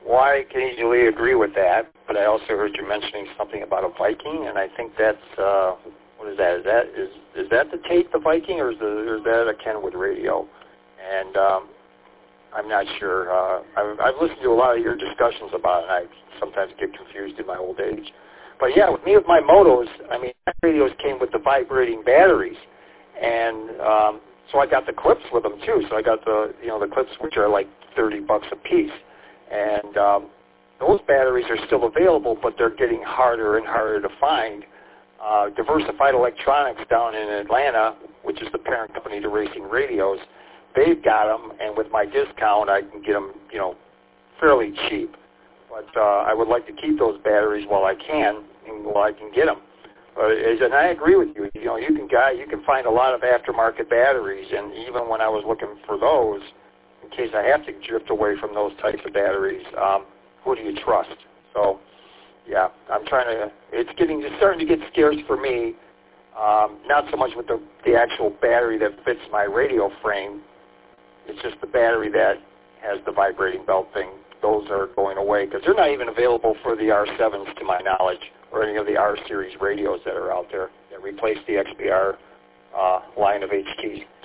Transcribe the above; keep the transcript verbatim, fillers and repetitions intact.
Well, I can easily agree with that, but I also heard you mentioning something about a Viking, and I think that's, uh, what is that? Is that is is that the Tate, the Viking, or is, the, or is that a Kenwood radio? And um, I'm not sure. Uh, I've, I've listened to a lot of your discussions about it, and I sometimes get confused in my old age. But yeah, with me with my motos, I mean, my radios came with the vibrating batteries, and um, so I got the clips with them too. So I got the, you know, the clips which are like thirty bucks a piece, and um, those batteries are still available, but they're getting harder and harder to find. Uh, Diversified Electronics down in Atlanta, which is the parent company to Racing Radios, they've got them, and with my discount, I can get them, you know, fairly cheap. But uh, I would like to keep those batteries while I can, and while I can get them. But as, and I agree with you. You know, you can guy, you can find a lot of aftermarket batteries, and even when I was looking for those, in case I have to drift away from those types of batteries, um, who do you trust? So, yeah, I'm trying to. It's getting, it's starting to get scarce for me. Um, not so much with the the actual battery that fits my radio frame. It's just the battery that has the vibrating belt thing. Those are going away because they're not even available for the R sevens to my knowledge, or any of the R series radios that are out there that replace the X B R uh, line of H Ts.